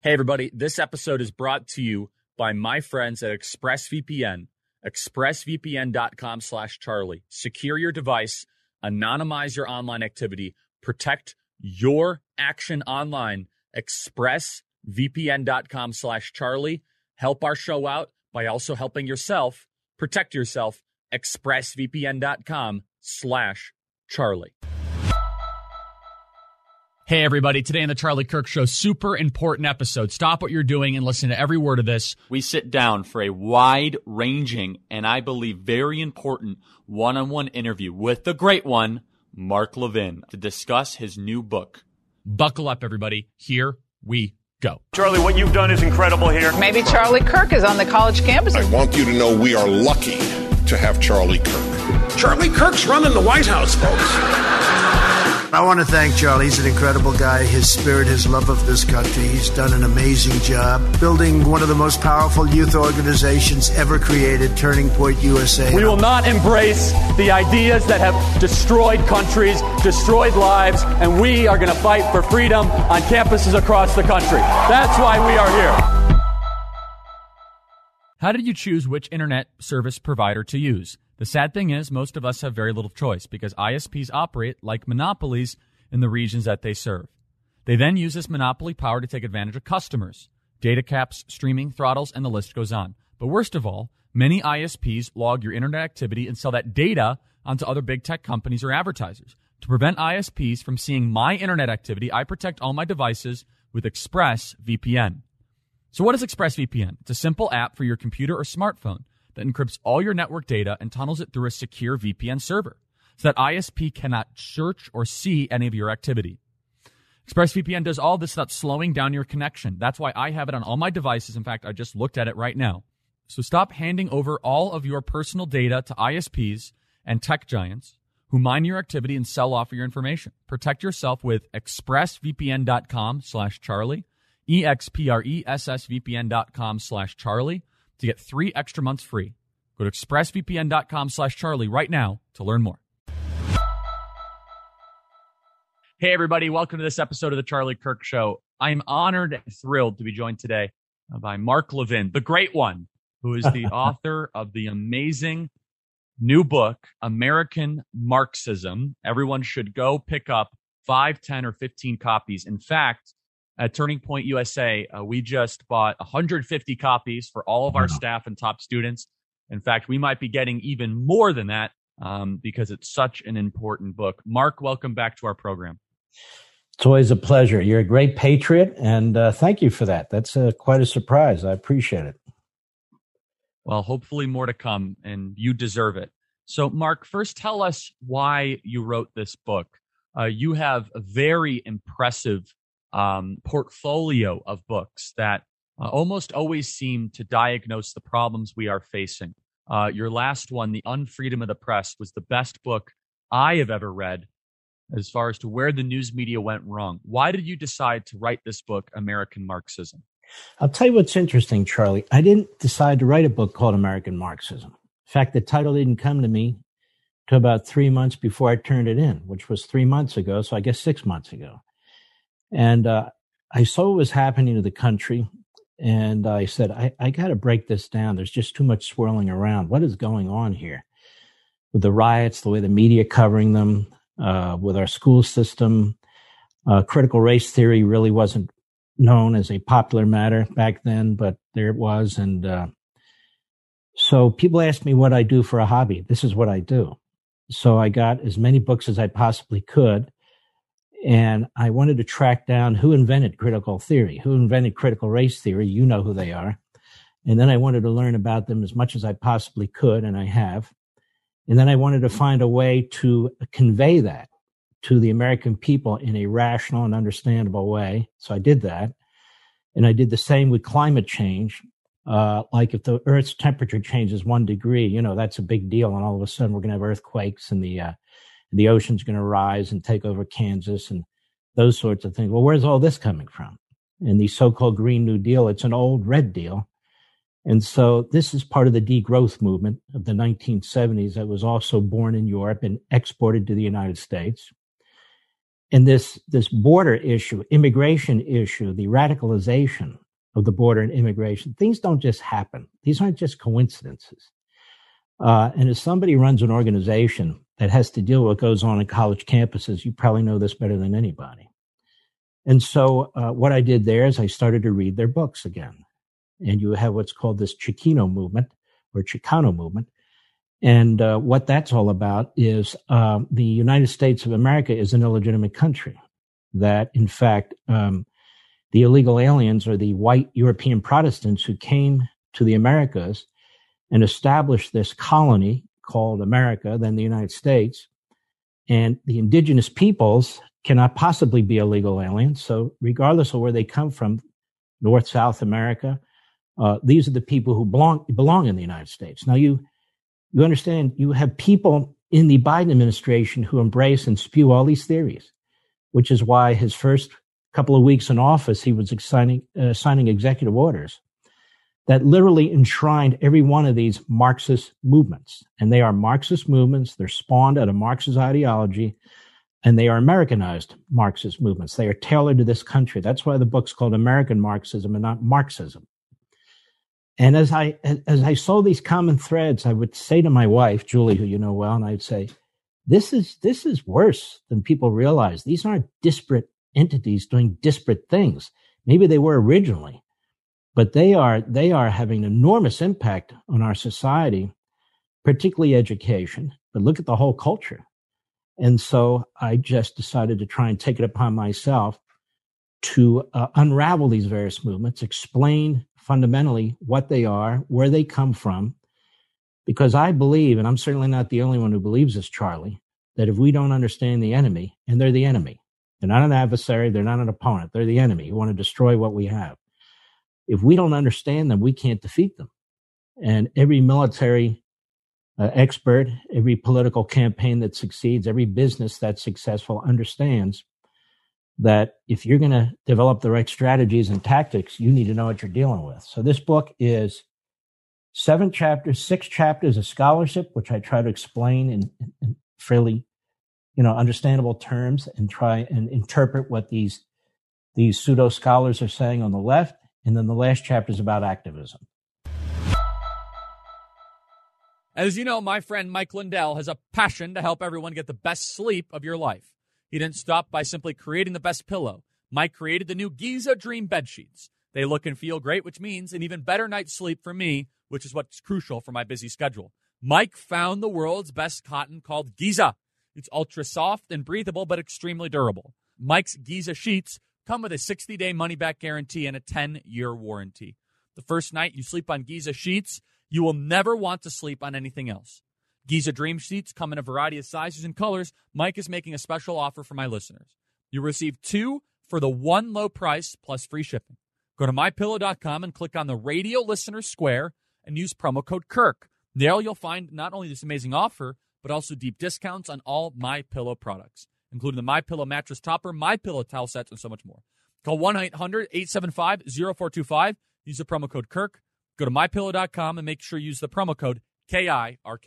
Hey, everybody. This episode is brought to you by my friends at ExpressVPN. ExpressVPN.com/Charlie. Secure your device, anonymize your online activity, protect your action online. ExpressVPN.com/Charlie. Help our show out by also helping yourself. Protect yourself. ExpressVPN.com/Charlie. Hey, everybody. Today on the Charlie Kirk Show, super important episode. Stop what you're doing and listen to every word of this. We sit down for a wide-ranging and I believe very important one-on-one interview with the great one, Mark Levin, to discuss his new book. Buckle up, everybody. Here we go. Charlie, what you've done is incredible here. Maybe Charlie Kirk is on the college campus. I want you to know we are lucky to have Charlie Kirk. Charlie Kirk's running the White House, folks. I want to thank Charlie. He's an incredible guy. His spirit, his love of this country. He's done an amazing job building one of the most powerful youth organizations ever created, Turning Point USA. We will not embrace the ideas that have destroyed countries, destroyed lives, and we are going to fight for freedom on campuses across the country. That's why we are here. How did you choose which internet service provider to use? The sad thing is, most of us have very little choice because ISPs operate like monopolies in the regions that they serve. They then use this monopoly power to take advantage of customers, data caps, streaming throttles, and the list goes on. But worst of all, many ISPs log your internet activity and sell that data onto other big tech companies or advertisers. To prevent ISPs from seeing my internet activity, I protect all my devices with ExpressVPN. So what is ExpressVPN? It's a simple app for your computer or smartphone that encrypts all your network data and tunnels it through a secure VPN server so that ISP cannot search or see any of your activity. ExpressVPN does all this without slowing down your connection. That's why I have it on all my devices. In fact, I just looked at it right now. So stop handing over all of your personal data to ISPs and tech giants who mine your activity and sell off your information. Protect yourself with ExpressVPN.com/Charlie, ExpressVPN.com/Charlie. to get 3 extra months free. Go to expressvpn.com/Charlie right now to learn more. Hey, everybody. Welcome to this episode of the Charlie Kirk Show. I am honored and thrilled to be joined today by Mark Levin, the great one, who is the author of the amazing new book, American Marxism. Everyone should go pick up 5, 10, or 15 copies. In fact, at Turning Point USA, we just bought 150 copies for all of our staff and top students. In fact, we might be getting even more than that because it's such an important book. Mark, welcome back to our program. It's always a pleasure. You're a great patriot, and thank you for that. That's quite a surprise. I appreciate it. Well, hopefully more to come, and you deserve it. So, Mark, first tell us why you wrote this book. You have a very impressive portfolio of books that almost always seem to diagnose the problems we are facing. Your last one, The Unfreedom of the Press, was the best book I have ever read as far as to where the news media went wrong. Why did you decide to write this book, American Marxism? I'll tell you what's interesting, Charlie. I didn't decide to write a book called American Marxism. In fact, the title didn't come to me till about 3 months before I turned it in, which was 3 months ago, so I guess 6 months ago. And I saw what was happening to the country, and I said, I got to break this down. There's just too much swirling around. What is going on here with the riots, the way the media covering them, with our school system? Critical race theory really wasn't known as a popular matter back then, but there it was. And so people asked me what I do for a hobby. This is what I do. So I got as many books as I possibly could. And I wanted to track down who invented critical theory, who invented critical race theory. You know who they are. And then I wanted to learn about them as much as I possibly could, and I have. And then I wanted to find a way to convey that to the American people in a rational and understandable way. So I did that. And I did the same with climate change. Like if the Earth's temperature changes 1 degree, you know, that's a big deal. And all of a sudden we're going to have earthquakes and the ocean's going to rise and take over Kansas and those sorts of things. Well, where's all this coming from? And the so-called Green New Deal, it's an old red deal. And so this is part of the degrowth movement of the 1970s that was also born in Europe and exported to the United States. And this border issue, immigration issue, the radicalization of the border and immigration, things don't just happen. These aren't just coincidences. And as somebody runs an organization that has to deal with what goes on in college campuses, you probably know this better than anybody. And so what I did there is I started to read their books again. And you have what's called this Chicano movement or Chicano movement. And what that's all about is the United States of America is an illegitimate country. That, in fact, the illegal aliens are the white European Protestants who came to the Americas and established this colony called America, then the United States. And the indigenous peoples cannot possibly be illegal aliens. So regardless of where they come from, North, South America, these are the people who belong in the United States. Now, you understand, you have people in the Biden administration who embrace and spew all these theories, which is why his first couple of weeks in office, he was signing executive orders that literally enshrined every one of these Marxist movements. And they are Marxist movements. They're spawned out of Marxist ideology, and they are Americanized Marxist movements. They are tailored to this country. That's why the book's called American Marxism and not Marxism. And as I saw these common threads, I would say to my wife, Julie, who you know well, and I'd say, this is worse than people realize. These aren't disparate entities doing disparate things. Maybe they were originally, but they are having an enormous impact on our society, particularly education. But look at the whole culture. And so I just decided to try and take it upon myself to unravel these various movements, explain fundamentally what they are, where they come from, because I believe, and I'm certainly not the only one who believes this, Charlie, that if we don't understand the enemy, and they're the enemy, they're not an adversary, they're not an opponent, they're the enemy who want to destroy what we have. If we don't understand them, we can't defeat them. And every military expert, every political campaign that succeeds, every business that's successful understands that if you're going to develop the right strategies and tactics, you need to know what you're dealing with. So this book is 7 chapters, 6 chapters of scholarship, which I try to explain in fairly, understandable terms and try and interpret what these pseudo scholars are saying on the left. And then the last chapter is about activism. As you know, my friend Mike Lindell has a passion to help everyone get the best sleep of your life. He didn't stop by simply creating the best pillow. Mike created the new Giza Dream bed sheets. They look and feel great, which means an even better night's sleep for me, which is what's crucial for my busy schedule. Mike found the world's best cotton called Giza. It's ultra soft and breathable, but extremely durable. Mike's Giza sheets come with a 60-day money-back guarantee and a 10-year warranty. The first night you sleep on Giza sheets, you will never want to sleep on anything else. Giza Dream Sheets come in a variety of sizes and colors. Mike is making a special offer for my listeners. You'll receive 2 for the one low price plus free shipping. Go to MyPillow.com and click on the radio listener square and use promo code Kirk. There you'll find not only this amazing offer, but also deep discounts on all MyPillow products, including the MyPillow mattress topper, MyPillow towel sets, and so much more. Call 1-800-875-0425. Use the promo code Kirk. Go to MyPillow.com and make sure you use the promo code KIRK.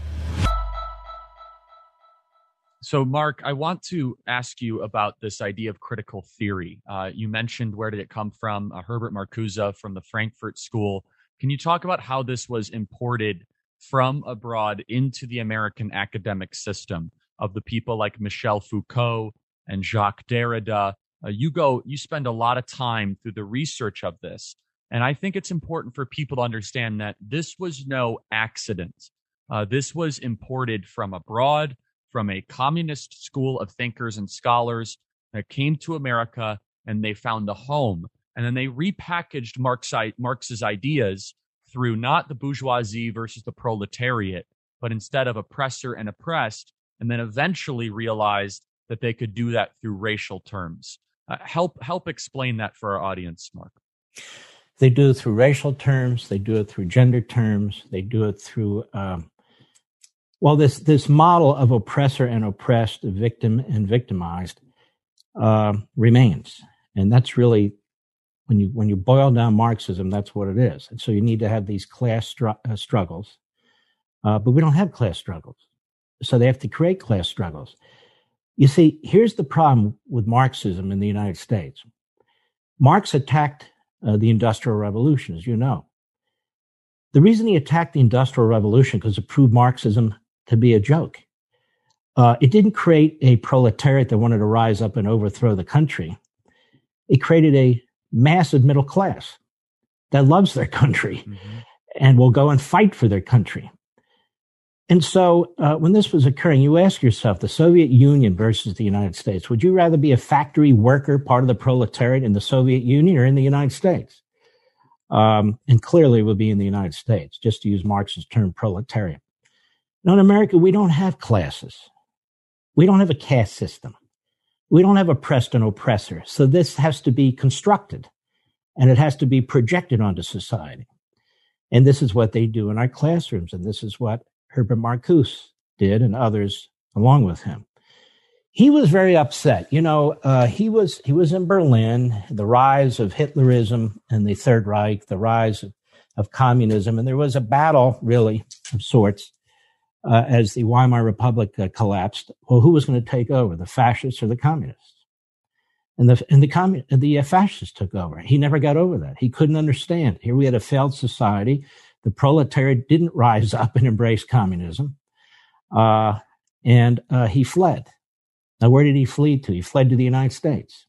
So, Mark, I want to ask you about this idea of critical theory. You mentioned, where did it come from? Herbert Marcuse from the Frankfurt School. Can you talk about how this was imported from abroad into the American academic system of the people like Michel Foucault and Jacques Derrida? You spend a lot of time through the research of this. And I think it's important for people to understand that this was no accident. This was imported from abroad, from a communist school of thinkers and scholars that came to America, and they found a home. And then they repackaged Marx's ideas through not the bourgeoisie versus the proletariat, but instead of oppressor and oppressed, and then eventually realized that they could do that through racial terms. Help explain that for our audience, Mark. They do it through racial terms. They do it through gender terms. They do it through this model of oppressor and oppressed, victim and victimized remains, and that's really when you boil down Marxism, that's what it is. And so you need to have these class struggles, but we don't have class struggles, so they have to create class struggles. You see, here's the problem with Marxism in the United States. Marx attacked the Industrial Revolution, as you know. The reason he attacked the Industrial Revolution because it proved Marxism to be a joke. It didn't create a proletariat that wanted to rise up and overthrow the country. It created a massive middle class that loves their country and will go and fight for their country. And so when this was occurring, you ask yourself, the Soviet Union versus the United States, would you rather be a factory worker, part of the proletariat in the Soviet Union or in the United States? And clearly it would be in the United States, just to use Marx's term, proletariat. Now in America, we don't have classes. We don't have a caste system. We don't have oppressed and oppressor. So this has to be constructed and it has to be projected onto society. And this is what they do in our classrooms. And this is what Herbert Marcuse did and others along with him. He was very upset. You know, he was in Berlin, the rise of Hitlerism and the Third Reich, the rise of communism. And there was a battle, really, of sorts, as the Weimar Republic collapsed. Well, who was going to take over, the fascists or the communists? And the fascists took over. He never got over that. He couldn't understand. Here we had a failed society. The proletariat didn't rise up and embrace communism. And he fled. Now, where did he flee to? He fled to the United States.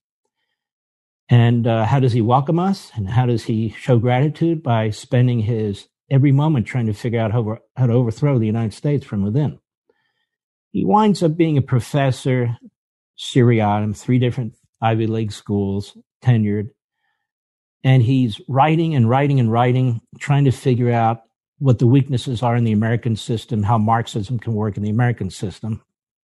And how does he welcome us? And how does he show gratitude? By spending his every moment trying to figure out how to overthrow the United States from within. He winds up being a professor, seriatim, 3 different Ivy League schools, tenured. And he's writing and writing and writing, trying to figure out what the weaknesses are in the American system, how Marxism can work in the American system.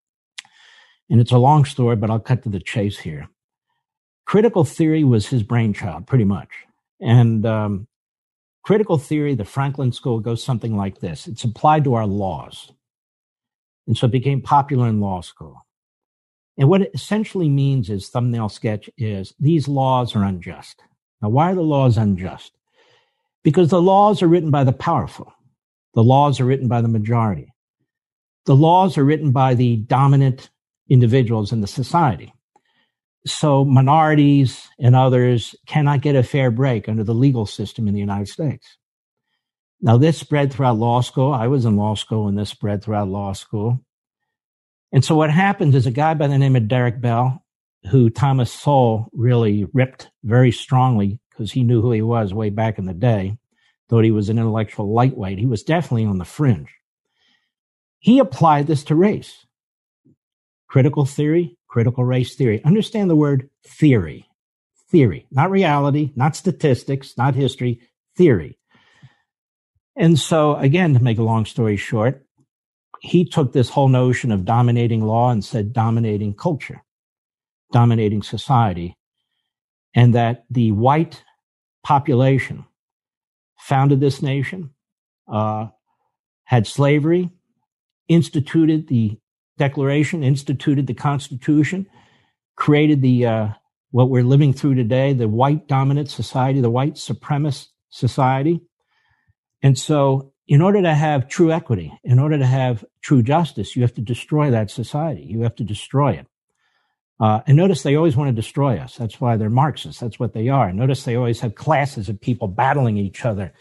And it's a long story, but I'll cut to the chase here. Critical theory was his brainchild, pretty much. And critical theory, the Franklin School, goes something like this. It's applied to our laws. And so it became popular in law school. And what it essentially means is, thumbnail sketch is, these laws are unjust. Now, why are the laws unjust? Because the laws are written by the powerful. The laws are written by the majority. The laws are written by the dominant individuals in the society. So minorities and others cannot get a fair break under the legal system in the United States. Now, this spread throughout law school. I was in law school when this spread throughout law school. And so what happens is a guy by the name of Derek Bell, who Thomas Sowell really ripped very strongly because he knew who he was way back in the day, thought he was an intellectual lightweight. He was definitely on the fringe. He applied this to race. Critical theory, critical race theory. Understand the word theory. Theory, not reality, not statistics, not history, theory. And so, again, to make a long story short, he took this whole notion of dominating law and said dominating culture, dominating society, and that the white population founded this nation, had slavery, instituted the Declaration, instituted the Constitution, created the what we're living through today, the white dominant society, the white supremacist society. And so in order to have true equity, in order to have true justice, you have to destroy that society. You have to destroy it. And notice they always want to destroy us. That's why they're Marxists. That's what they are. Notice they always have classes of people battling each other.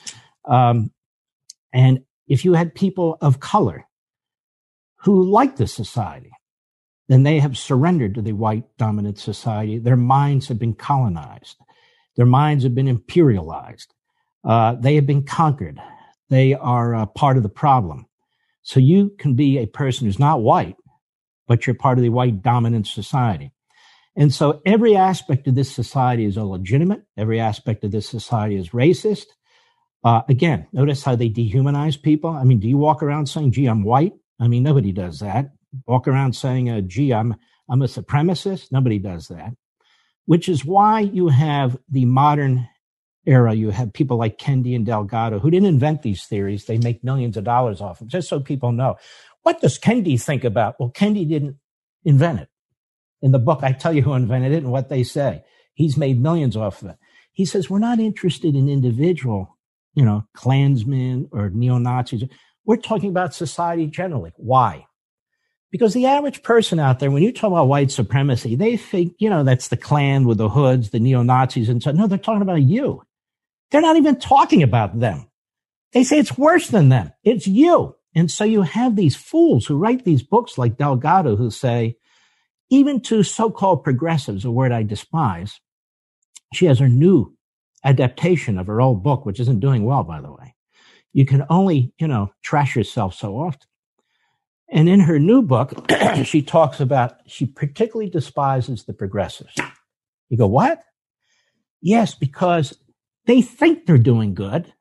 And if you had people of color who like this society, then they have surrendered to the white dominant society. Their minds have been colonized. Their minds have been imperialized. They have been conquered. They are part of the problem. So you can be a person who's not white, but you're part of the white dominant society. And so every aspect of this society is illegitimate. Every aspect of this society is racist. Again, notice how they dehumanize people. I mean, do you walk around saying, gee, I'm white? I mean, nobody does that. Walk around saying, gee, I'm a supremacist. Nobody does that. Which is why you have the modern era. You have people like Kendi and Delgado who didn't invent these theories. They make millions of dollars off them, just so people know. What does Kendi think about? Well, Kendi didn't invent it. In the book, I tell you who invented it and what they say. He's made millions off of it. He says, we're not interested in individual, Klansmen or neo-Nazis. We're talking about society generally. Why? Because the average person out there, when you talk about white supremacy, they think, that's the Klan with the hoods, the neo-Nazis and so. No, they're talking about you. They're not even talking about them. They say it's worse than them. It's you. And so you have these fools who write these books like Delgado who say, even to so-called progressives, a word I despise, she has her new adaptation of her old book, which isn't doing well, by the way. You can only, trash yourself so often. And in her new book, she talks about, she particularly despises the progressives. You go, what? Yes, because they think they're doing good,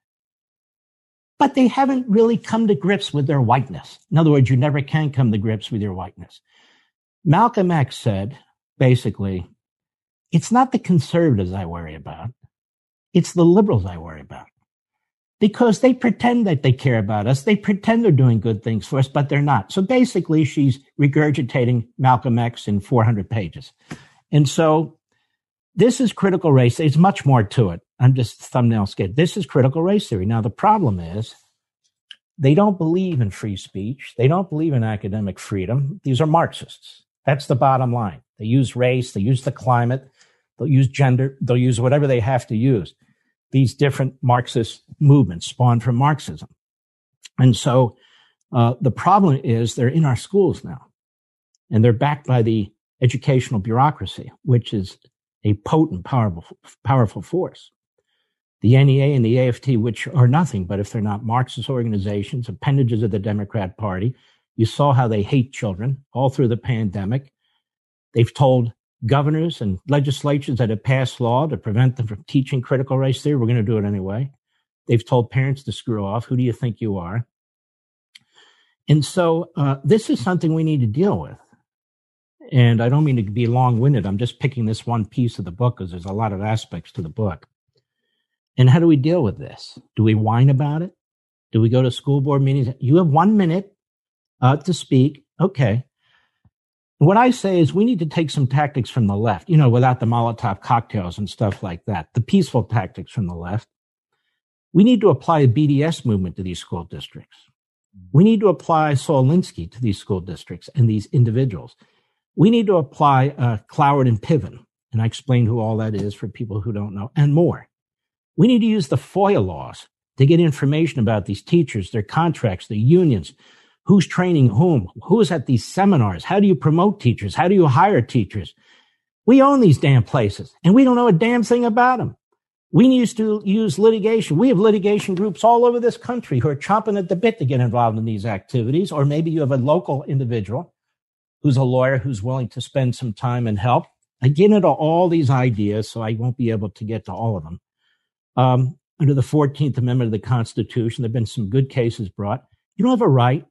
but they haven't really come to grips with their whiteness. In other words, you never can come to grips with your whiteness. Malcolm X said, basically, it's not the conservatives I worry about. It's the liberals I worry about. Because they pretend that they care about us. They pretend they're doing good things for us, but they're not. So basically, she's regurgitating Malcolm X in 400 pages. And so this is critical race. There's much more to it. I'm just thumbnail sketch. This is critical race theory. Now, the problem is they don't believe in free speech. They don't believe in academic freedom. These are Marxists. That's the bottom line. They use race. They use the climate. They'll use gender. They'll use whatever they have to use. These different Marxist movements spawned from Marxism. And so the problem is they're in our schools now, and they're backed by the educational bureaucracy, which is a potent, powerful force. The NEA and the AFT, which are nothing but if they're not Marxist organizations, appendages of the Democrat Party. You saw how they hate children all through the pandemic. They've told governors and legislatures that have passed law to prevent them from teaching critical race theory. We're going to do it anyway. They've told parents to screw off. Who do you think you are? And so this is something we need to deal with. And I don't mean to be long-winded. I'm just picking this one piece of the book because there's a lot of aspects to the book. And how do we deal with this? Do we whine about it? Do we go to school board meetings? You have 1 minute to speak. Okay. What I say is we need to take some tactics from the left, without the Molotov cocktails and stuff like that, the peaceful tactics from the left. We need to apply a BDS movement to these school districts. We need to apply Saul Alinsky to these school districts and these individuals. We need to apply Cloward and Piven, and I explained who all that is for people who don't know, and more. We need to use the FOIA laws to get information about these teachers, their contracts, their unions, who's training whom, who is at these seminars, how do you promote teachers, how do you hire teachers? We own these damn places, and we don't know a damn thing about them. We used to use litigation. We have litigation groups all over this country who are chomping at the bit to get involved in these activities, or maybe you have a local individual who's a lawyer who's willing to spend some time and help. I get into all these ideas, so I won't be able to get to all of them. Under the 14th Amendment of the Constitution, there have been some good cases brought. You don't have a right.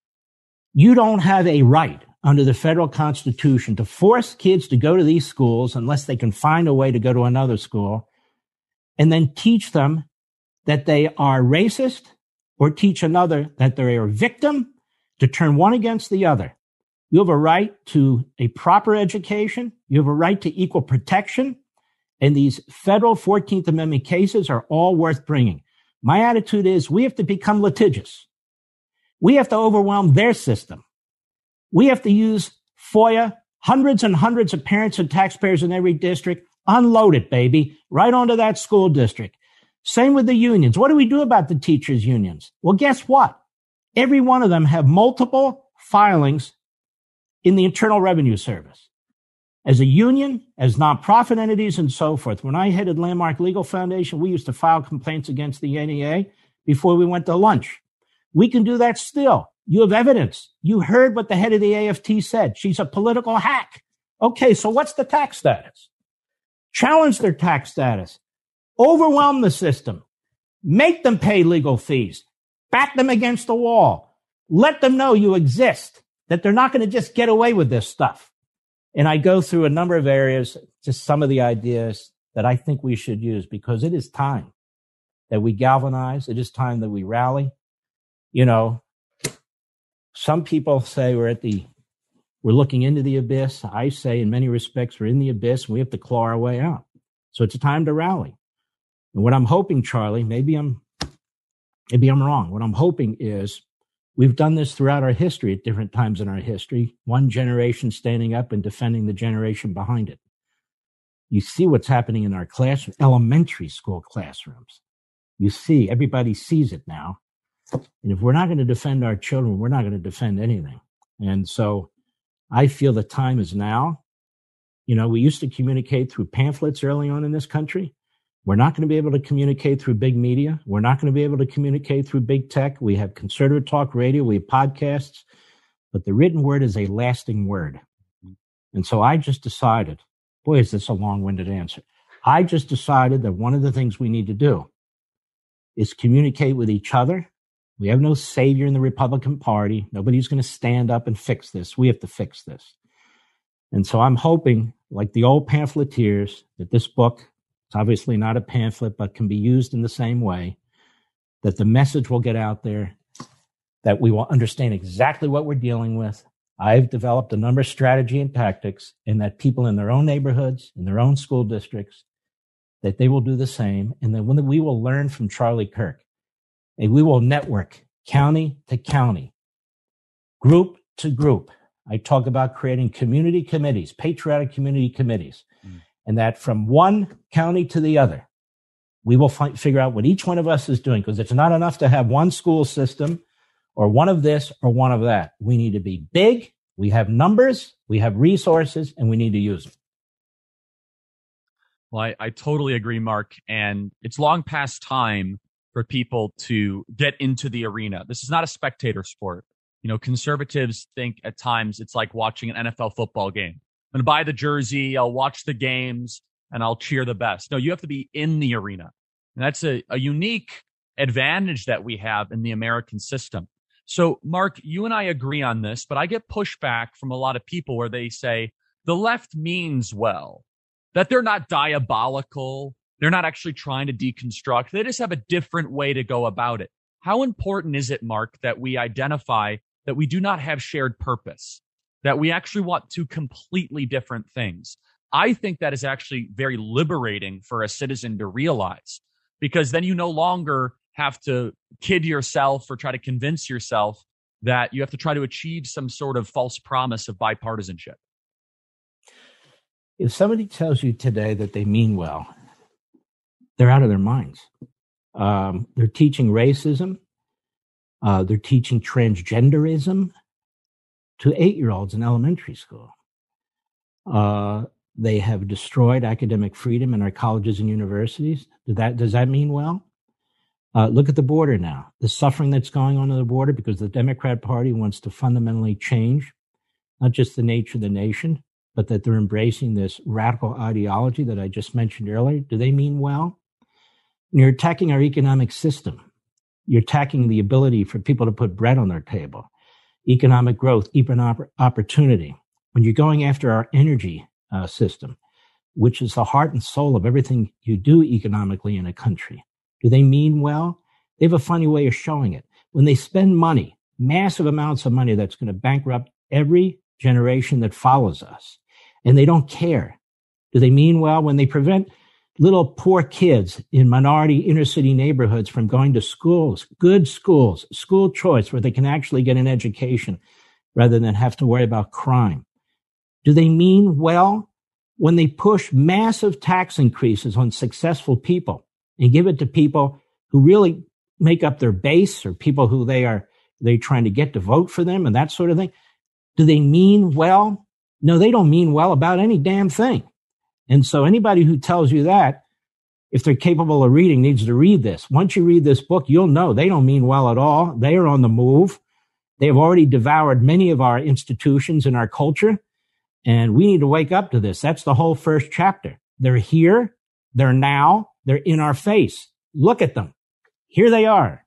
You don't have a right under the federal Constitution to force kids to go to these schools unless they can find a way to go to another school and then teach them that they are racist or teach another that they are a victim, to turn one against the other. You have a right to a proper education. You have a right to equal protection. And these federal 14th Amendment cases are all worth bringing. My attitude is we have to become litigious. We have to overwhelm their system. We have to use FOIA, hundreds and hundreds of parents and taxpayers in every district, unload it, baby, right onto that school district. Same with the unions. What do we do about the teachers' unions? Well, guess what? Every one of them have multiple filings in the Internal Revenue Service. As a union, as nonprofit entities, and so forth. When I headed Landmark Legal Foundation, we used to file complaints against the NEA before we went to lunch. We can do that still. You have evidence. You heard what the head of the AFT said. She's a political hack. Okay, so what's the tax status? Challenge their tax status. Overwhelm the system. Make them pay legal fees. Back them against the wall. Let them know you exist, that they're not going to just get away with this stuff. And I go through a number of areas, just some of the ideas that I think we should use, because it is time that we galvanize. It is time that we rally. Some people say we're looking into the abyss. I say in many respects, we're in the abyss and we have to claw our way out. So it's a time to rally. And what I'm hoping, Charlie, maybe I'm wrong. What I'm hoping is We've done this throughout our history at different times in our history, one generation standing up and defending the generation behind it. You see what's happening in our elementary school classrooms. You see, everybody sees it now. And if we're not going to defend our children, we're not going to defend anything. And so I feel the time is now. You know, we used to communicate through pamphlets early on in this country. We're not going to be able to communicate through big media. We're not going to be able to communicate through big tech. We have conservative talk radio. We have podcasts. But the written word is a lasting word. And so I just decided, boy, is this a long-winded answer. I just decided that one of the things we need to do is communicate with each other. We have no savior in the Republican Party. Nobody's going to stand up and fix this. We have to fix this. And so I'm hoping, like the old pamphleteers, that this book, it's obviously not a pamphlet, but can be used in the same way, that the message will get out there, that we will understand exactly what we're dealing with. I've developed a number of strategy and tactics, and that people in their own neighborhoods, in their own school districts, that they will do the same. And then when we will learn from Charlie Kirk, and we will network county to county, group to group. I talk about creating community committees, patriotic community committees, and that from one county to the other, we will figure out what each one of us is doing, because it's not enough to have one school system or one of this or one of that. We need to be big. We have numbers, we have resources, and we need to use them. Well, I totally agree, Mark. And it's long past time for people to get into the arena. This is not a spectator sport. You know, conservatives think at times it's like watching an NFL football game. I'm going to buy the jersey, I'll watch the games, and I'll cheer the best. No, you have to be in the arena. And that's a unique advantage that we have in the American system. So, Mark, you and I agree on this, but I get pushback from a lot of people where they say the left means well, that they're not diabolical, they're not actually trying to deconstruct, they just have a different way to go about it. How important is it, Mark, that we identify that we do not have shared purpose, that we actually want two completely different things? I think that is actually very liberating for a citizen to realize, because then you no longer have to kid yourself or try to convince yourself that you have to try to achieve some sort of false promise of bipartisanship. If somebody tells you today that they mean well, they're out of their minds. They're teaching racism. They're teaching transgenderism to 8-year-olds in elementary school. They have destroyed academic freedom in our colleges and universities. Does that mean well? Look at the border now. The suffering that's going on the border because the Democrat Party wants to fundamentally change not just the nature of the nation, but that they're embracing this radical ideology that I just mentioned earlier. Do they mean well? You're attacking our economic system. You're attacking the ability for people to put bread on their table, economic growth, economic opportunity. When you're going after our energy system, which is the heart and soul of everything you do economically in a country, do they mean well? They have a funny way of showing it. When they spend money, massive amounts of money that's going to bankrupt every generation that follows us, and they don't care. Do they mean well when they prevent little poor kids in minority inner city neighborhoods from going to schools, good schools, school choice where they can actually get an education rather than have to worry about crime? Do they mean well when they push massive tax increases on successful people and give it to people who really make up their base or people who they're trying to get to vote for them and that sort of thing? Do they mean well? No, they don't mean well about any damn thing. And so anybody who tells you that, if they're capable of reading, needs to read this. Once you read this book, you'll know they don't mean well at all. They are on the move. They have already devoured many of our institutions and our culture. And we need to wake up to this. That's the whole first chapter. They're here. They're now. They're in our face. Look at them. Here they are.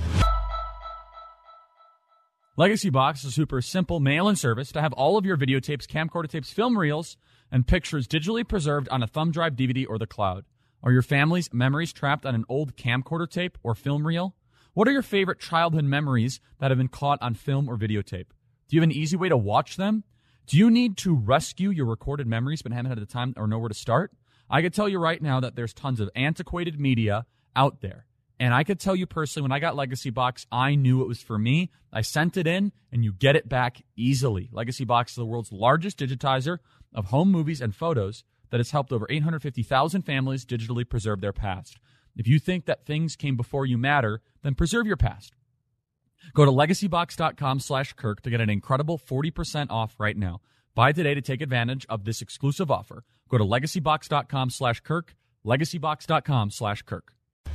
Legacy Box is a super simple mail-in service to have all of your videotapes, camcorder tapes, film reels, and pictures digitally preserved on a thumb drive, DVD, or the cloud. Are your family's memories trapped on an old camcorder tape or film reel? What are your favorite childhood memories that have been caught on film or videotape? Do you have an easy way to watch them? Do you need to rescue your recorded memories but haven't had the time or know where to start? I can tell you right now that there's tons of antiquated media out there. And I could tell you personally, when I got Legacy Box, I knew it was for me. I sent it in, and you get it back easily. Legacy Box is the world's largest digitizer of home movies and photos that has helped over 850,000 families digitally preserve their past. If you think that things came before you matter, then preserve your past. Go to legacybox.com/Kirk to get an incredible 40% off right now. Buy today to take advantage of this exclusive offer. Go to legacybox.com/Kirk, legacybox.com/Kirk.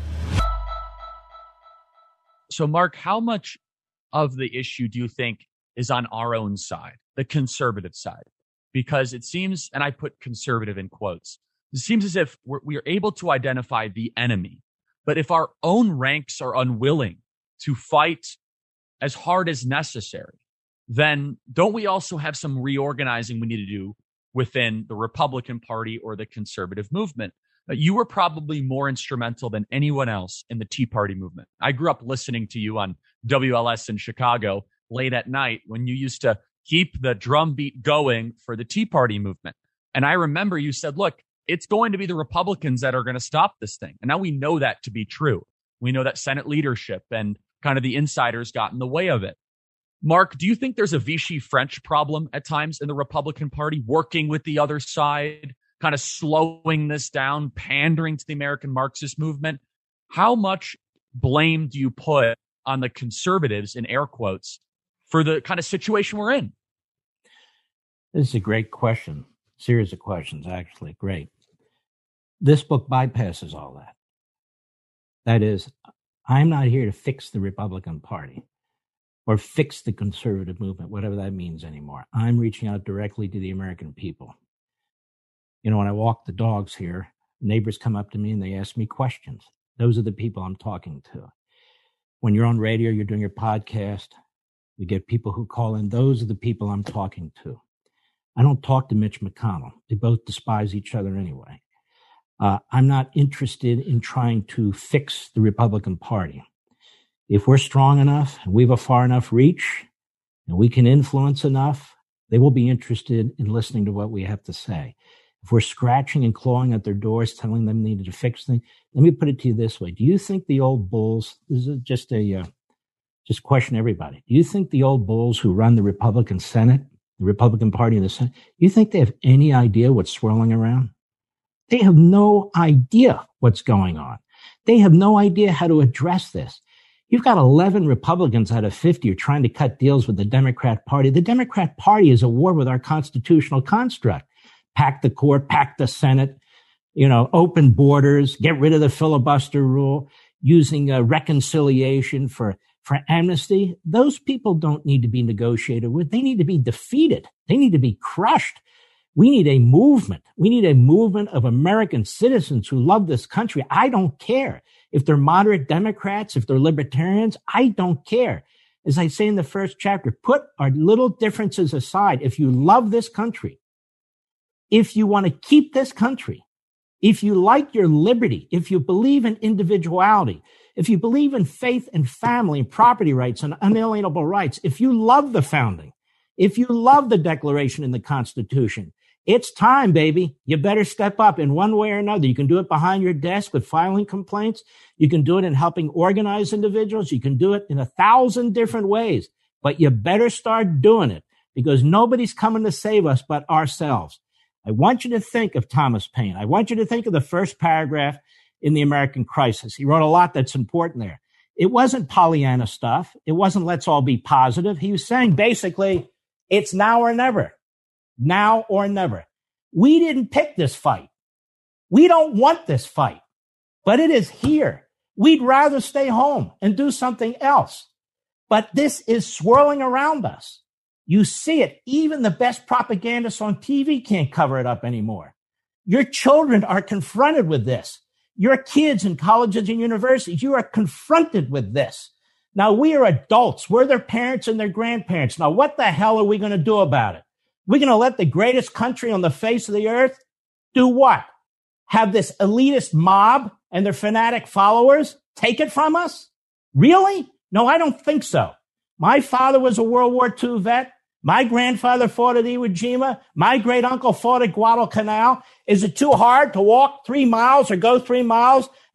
So, Mark, how much of the issue do you think is on our own side, the conservative side? Because it seems, and I put conservative in quotes, it seems as if we are able to identify the enemy. But if our own ranks are unwilling to fight as hard as necessary, then don't we also have some reorganizing we need to do within the Republican Party or the conservative movement? You were probably more instrumental than anyone else in the Tea Party movement. I grew up listening to you on WLS in Chicago late at night when you used to keep the drumbeat going for the Tea Party movement. And I remember you said, look, it's going to be the Republicans that are going to stop this thing. And now we know that to be true. We know that Senate leadership and kind of the insiders got in the way of it. Mark, do you think there's a Vichy French problem at times in the Republican Party, working with the other side, kind of slowing this down, pandering to the American Marxist movement? How much blame do you put on the conservatives, in air quotes, for the kind of situation we're in? This is a great question. Series of questions, actually. Great. This book bypasses all that. That is, I'm not here to fix the Republican Party or fix the conservative movement, whatever that means anymore. I'm reaching out directly to the American people. You know, when I walk the dogs here, neighbors come up to me and they ask me questions. Those are the people I'm talking to. When you're on radio, you're doing your podcast, you get people who call in. Those are the people I'm talking to. I don't talk to Mitch McConnell. They both despise each other anyway. I'm not interested in trying to fix the Republican Party. If we're strong enough, and we have a far enough reach, and we can influence enough, they will be interested in listening to what we have to say. If we're scratching and clawing at their doors, telling them they need to fix things, let me put it to you this way. Do you think the old bulls, this is just question everybody. Do you think the old bulls who run the Republican Senate, the Republican Party in the Senate, do you think they have any idea what's swirling around? They have no idea what's going on. They have no idea how to address this. You've got 11 Republicans out of 50 who are trying to cut deals with the Democrat Party. The Democrat Party is at war with our constitutional construct. Pack the court, pack the Senate, open borders, get rid of the filibuster rule, using reconciliation for amnesty. Those people don't need to be negotiated with. They need to be defeated. They need to be crushed. We need a movement. We need a movement of American citizens who love this country. I don't care if they're moderate Democrats, if they're libertarians. I don't care. As I say in the first chapter, put our little differences aside. If you love this country, if you want to keep this country, if you like your liberty, if you believe in individuality, if you believe in faith and family and property rights and unalienable rights, if you love the founding, if you love the Declaration and the Constitution, it's time, baby. You better step up in one way or another. You can do it behind your desk with filing complaints. You can do it in helping organize individuals. You can do it in 1,000 different ways, but you better start doing it because nobody's coming to save us but ourselves. I want you to think of Thomas Paine. I want you to think of the first paragraph in The American Crisis. He wrote a lot that's important there. It wasn't Pollyanna stuff. It wasn't let's all be positive. He was saying basically it's now or never. Now or never. We didn't pick this fight. We don't want this fight, but it is here. We'd rather stay home and do something else. But this is swirling around us. You see it. Even the best propagandists on TV can't cover it up anymore. Your children are confronted with this. Your kids in colleges and universities, you are confronted with this. Now, we are adults. We're their parents and their grandparents. Now, what the hell are we going to do about it? We're going to let the greatest country on the face of the earth do what? Have this elitist mob and their fanatic followers take it from us? Really? No, I don't think so. My father was a World War II vet. My grandfather fought at Iwo Jima. My great-uncle fought at Guadalcanal. Is it too hard to walk 3 miles or go 3 miles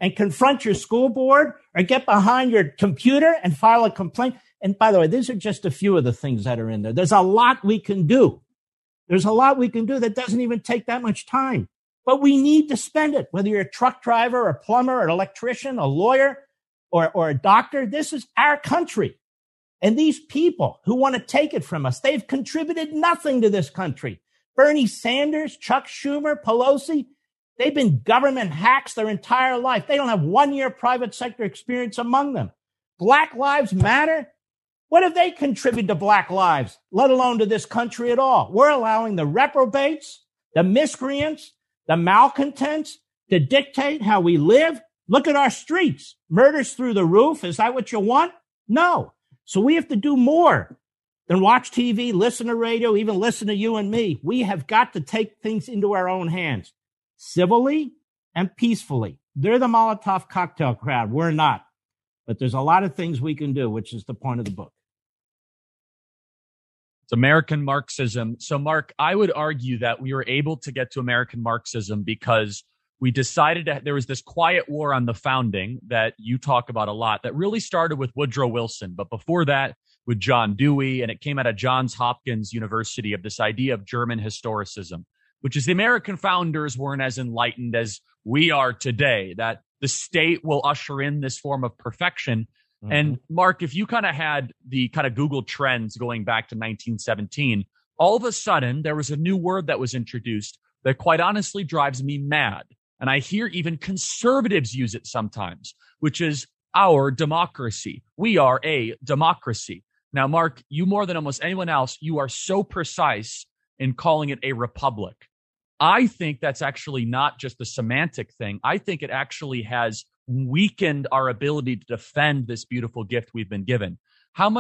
and confront your school board or get behind your computer and file a complaint. And by the way, these are just a few of the things that are in there. There's a lot we can do. There's a lot we can do that doesn't even take that much time. But we need to spend it, whether you're a truck driver, a plumber, an electrician, a lawyer, or a doctor. This is our country. And these people who want to take it from us, they've contributed nothing to this country. Bernie Sanders, Chuck Schumer, Pelosi, they've been government hacks their entire life. They don't have 1 year private sector experience among them. Black Lives Matter. What have they contributed to Black lives, let alone to this country at all? We're allowing the reprobates, the miscreants, the malcontents to dictate how we live. Look at our streets. Murders through the roof. Is that what you want? No. So we have to do more than watch TV, listen to radio, even listen to you and me. We have got to take things into our own hands, civilly and peacefully. They're the Molotov cocktail crowd. We're not. But there's a lot of things we can do, which is the point of the book. It's American Marxism. So, Mark, I would argue that we were able to get to American Marxism because we decided there was this quiet war on the founding that you talk about a lot that really started with Woodrow Wilson. But before that, with John Dewey, and it came out of Johns Hopkins University of this idea of German historicism, which is the American founders weren't as enlightened as we are today, that the state will usher in this form of perfection. Mm-hmm. And Mark, if you kind of had the kind of Google trends going back to 1917, all of a sudden there was a new word that was introduced that quite honestly drives me mad. And I hear even conservatives use it sometimes, which is our democracy. We are a democracy. Now, Mark, you more than almost anyone else, you are so precise in calling it a republic. I think that's actually not just a semantic thing. I think it actually has weakened our ability to defend this beautiful gift we've been given. How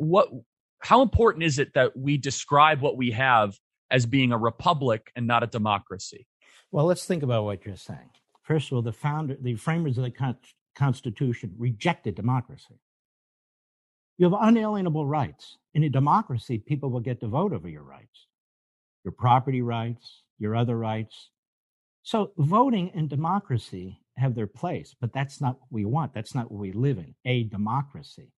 important is it that we describe what we have as being a republic and not a democracy? Well, let's think about what you're saying. First of all, the framers of the Constitution rejected democracy. You have unalienable rights. In a democracy, people will get to vote over your rights, your property rights, your other rights. So voting and democracy have their place, but that's not what we want. That's not what we live in, a democracy.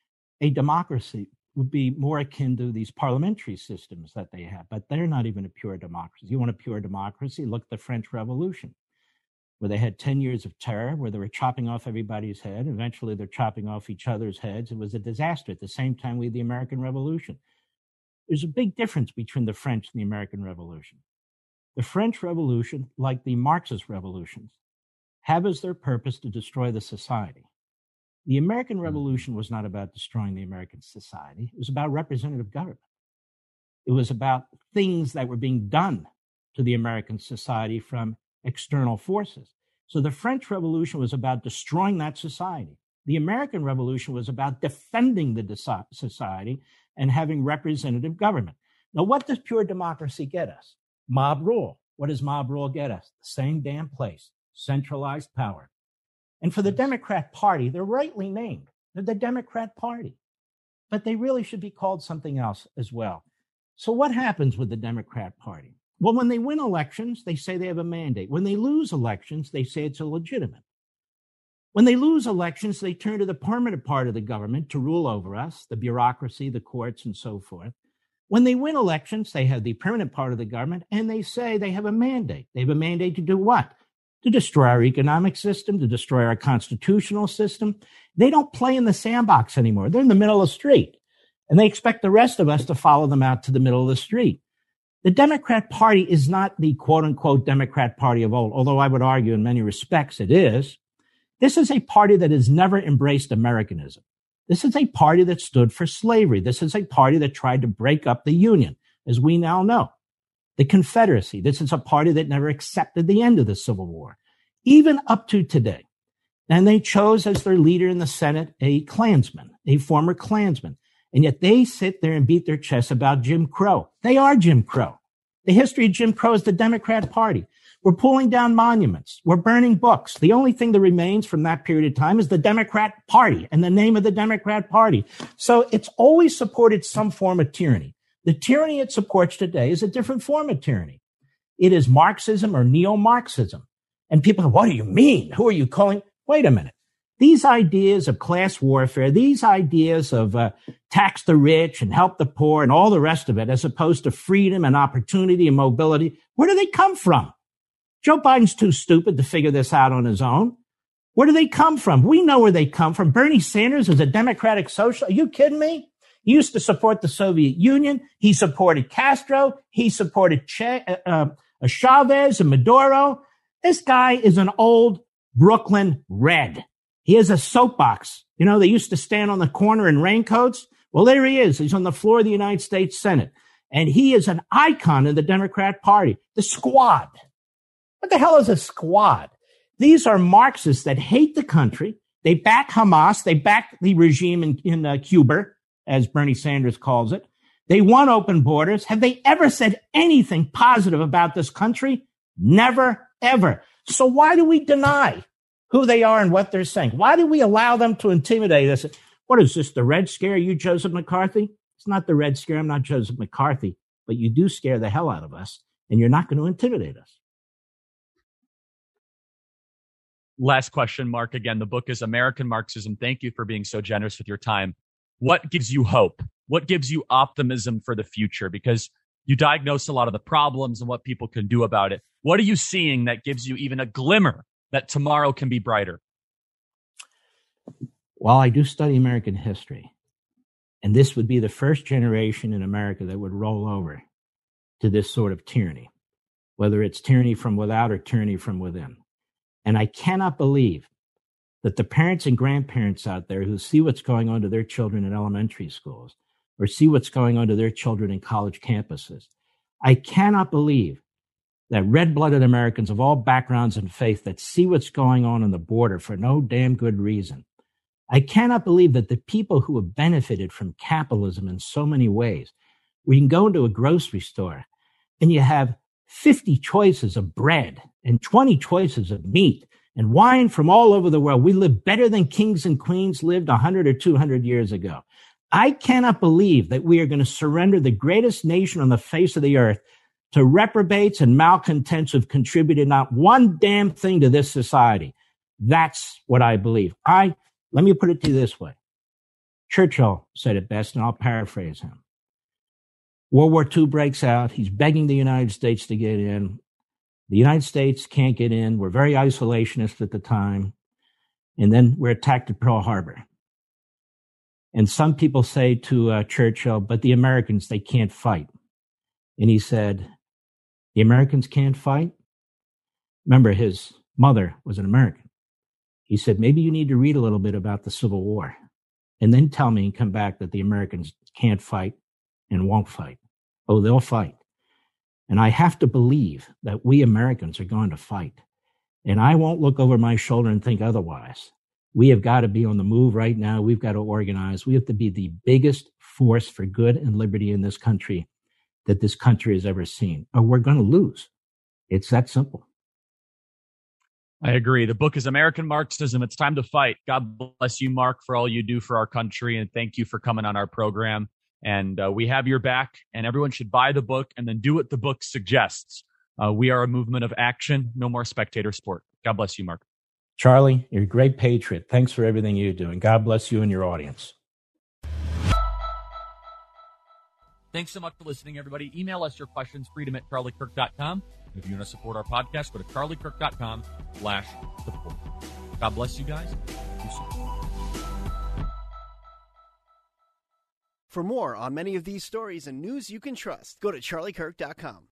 A democracy would be more akin to these parliamentary systems that they have, but they're not even a pure democracy. You want a pure democracy? Look at the French Revolution, where they had 10 years of terror, where they were chopping off everybody's head. Eventually, they're chopping off each other's heads. It was a disaster. At the same time, we had the American Revolution. There's a big difference between the French and the American Revolution. The French Revolution, like the Marxist revolutions, have as their purpose to destroy the society. The American Revolution was not about destroying the American society. It was about representative government. It was about things that were being done to the American society from external forces. So the French Revolution was about destroying that society. The American Revolution was about defending the society and having representative government. Now, what does pure democracy get us? Mob rule. What does mob rule get us? The same damn place, centralized power. And for the Democrat Party, they're rightly named. They're the Democrat Party. But they really should be called something else as well. So what happens with the Democrat Party? Well, when they win elections, they say they have a mandate. When they lose elections, they say it's illegitimate. When they lose elections, they turn to the permanent part of the government to rule over us, the bureaucracy, the courts, and so forth. When they win elections, they have the permanent part of the government, and they say they have a mandate. They have a mandate to do what? To destroy our economic system, to destroy our constitutional system. They don't play in the sandbox anymore. They're in the middle of the street, and they expect the rest of us to follow them out to the middle of the street. The Democrat Party is not the quote-unquote Democrat Party of old, although I would argue in many respects it is. This is a party that has never embraced Americanism. This is a party that stood for slavery. This is a party that tried to break up the Union, as we now know. The Confederacy. This is a party that never accepted the end of the Civil War, even up to today. And they chose as their leader in the Senate a Klansman, a former Klansman. And yet they sit there and beat their chests about Jim Crow. They are Jim Crow. The history of Jim Crow is the Democrat Party. We're pulling down monuments. We're burning books. The only thing that remains from that period of time is the Democrat Party and the name of the Democrat Party. So it's always supported some form of tyranny. The tyranny it supports today is a different form of tyranny. It is Marxism or neo-Marxism. And people go, what do you mean? Who are you calling? wait a minute. These ideas of class warfare, these ideas of tax the rich and help the poor and all the rest of it, as opposed to freedom and opportunity and mobility, where do they come from? Joe Biden's too stupid to figure this out on his own. Where do they come from? We know where they come from. Bernie Sanders is a democratic socialist. Are you kidding me? He used to support the Soviet Union. He supported Castro. He supported Chavez and Maduro. This guy is an old Brooklyn Red. He has a soapbox. You know, they used to stand on the corner in raincoats. Well, there he is. He's on the floor of the United States Senate. And he is an icon of the Democrat Party. The Squad. What the hell is a Squad? These are Marxists that hate the country. They back Hamas. They back the regime in Cuba, as Bernie Sanders calls it. They want open borders. Have they ever said anything positive about this country? Never, ever. So why do we deny who they are and what they're saying? Why do we allow them to intimidate us? What is this, the Red Scare, you, Joseph McCarthy? It's not the Red Scare. I'm not Joseph McCarthy. But you do scare the hell out of us, and you're not going to intimidate us. Last question, Mark. Again, the book is American Marxism. Thank you for being so generous with your time. What gives you hope? What gives you optimism for the future? Because you diagnose a lot of the problems and what people can do about it. What are you seeing that gives you even a glimmer that tomorrow can be brighter? Well, I do study American history, and this would be the first generation in America that would roll over to this sort of tyranny, whether it's tyranny from without or tyranny from within. And I cannot believe that the parents and grandparents out there who see what's going on to their children in elementary schools or see what's going on to their children in college campuses, I cannot believe that red-blooded Americans of all backgrounds and faith that see what's going on the border for no damn good reason. I cannot believe that the people who have benefited from capitalism in so many ways, where you can go into a grocery store and you have 50 choices of bread and 20 choices of meat and wine from all over the world. We live better than kings and queens lived 100 or 200 years ago. I cannot believe that we are going to surrender the greatest nation on the face of the earth to reprobates and malcontents who've contributed not one damn thing to this society. That's what I believe. Let me put it to you this way. Churchill said it best, and I'll paraphrase him. World War II breaks out. He's begging the United States to get in. The United States can't get in. We're very isolationist at the time. And then we're attacked at Pearl Harbor. And some people say to Churchill, but the Americans, they can't fight. And he said, the Americans can't fight? Remember, his mother was an American. He said, maybe you need to read a little bit about the Civil War and then tell me and come back that the Americans can't fight and won't fight. Oh, they'll fight. And I have to believe that we Americans are going to fight. And I won't look over my shoulder and think otherwise. We have got to be on the move right now. We've got to organize. We have to be the biggest force for good and liberty in this country that this country has ever seen, or we're going to lose. It's that simple. I agree. The book is American Marxism. It's time to fight. God bless you, Mark, for all you do for our country. And thank you for coming on our program. And we have your back, and everyone should buy the book and then do what the book suggests. We are a movement of action. No more spectator sport. God bless you, Mark. Charlie, you're a great patriot. Thanks for everything you do. And God bless you and your audience. Thanks so much for listening, everybody. Email us your questions, freedom@charliekirk.com. If you want to support our podcast, go to charliekirk.com/support. God bless you guys. For more on many of these stories and news you can trust, go to charliekirk.com.